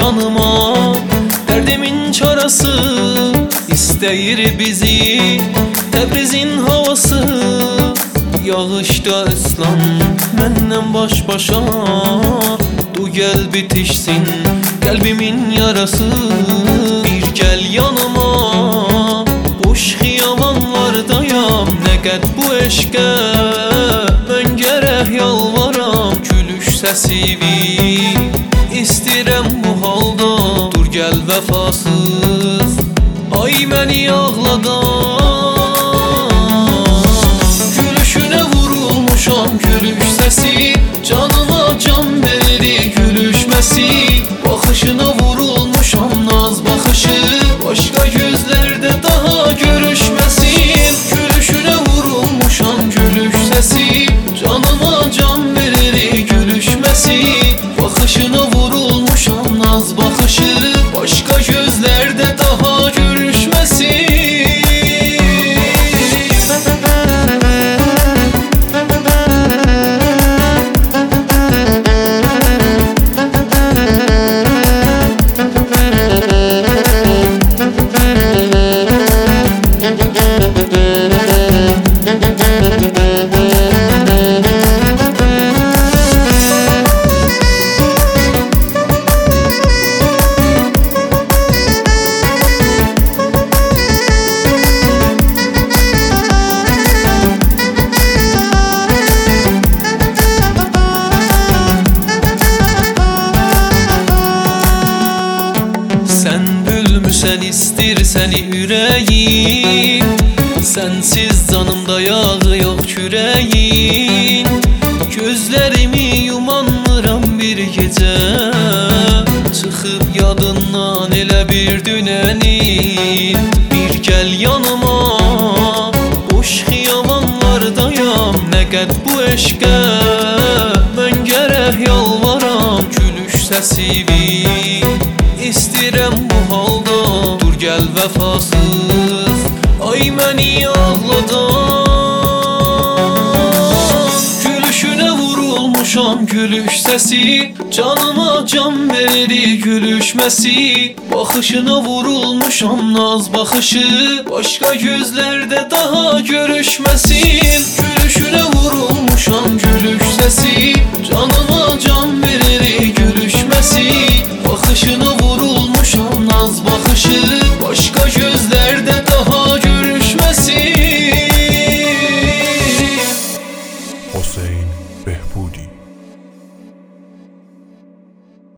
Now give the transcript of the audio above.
yanıma. Derdimin çarası isteyir bizi, Təbrizin havası. Yağışda ıslan menden baş başa, du gel bitişsin kalbimin yarası. Bir gel yanıma, boş xiyavanlardayam. Ne qəd bu eşqə mən gərək yalvaram. Gülüş səsivi istirəm bu halda, dur gel vəfasız ay məni ağladan. Gülüşünə vurulmuşam, gülüş səsi canıma can verir gülüşməsi. Baxışına vurulmuşam, naz baxışı başqa gözlərdə daha görüşməsin. Gülüşünə vurulmuşam, gülüş səsi canıma can verir gülüşməsi. Baxışına vurulmuşam, naz baxışı başqa gözlərdə daha görüşməsin. Sen istirsən ürəyim, sensiz canımda yağı yox kürəyin. Gözlərimi yumanmıram bir gecə, çıxıb yadından elə bir dünənin. Bir gəl yanıma, boş xiyavanlardayam. Nə qəd bu eşqə mən gərək yalvaram. Gülüş səsivi istirəm bu halda, dur gel vəfasız ay məni ağladan. Gülüşünə vurulmuşam, gülüş səsi canıma can verir gülüşməsi. Baxışına vurulmuşam, naz baxışı başqa gözlərdə daha görüşməsin. Gülüşünə vurulmuşam, gülüş səsi canıma can verir gülüşməsi. Baxışına vurulmuşam, naz baxışı başqa gözlərdə daha görüşməsin. Hüseyin Behbudi.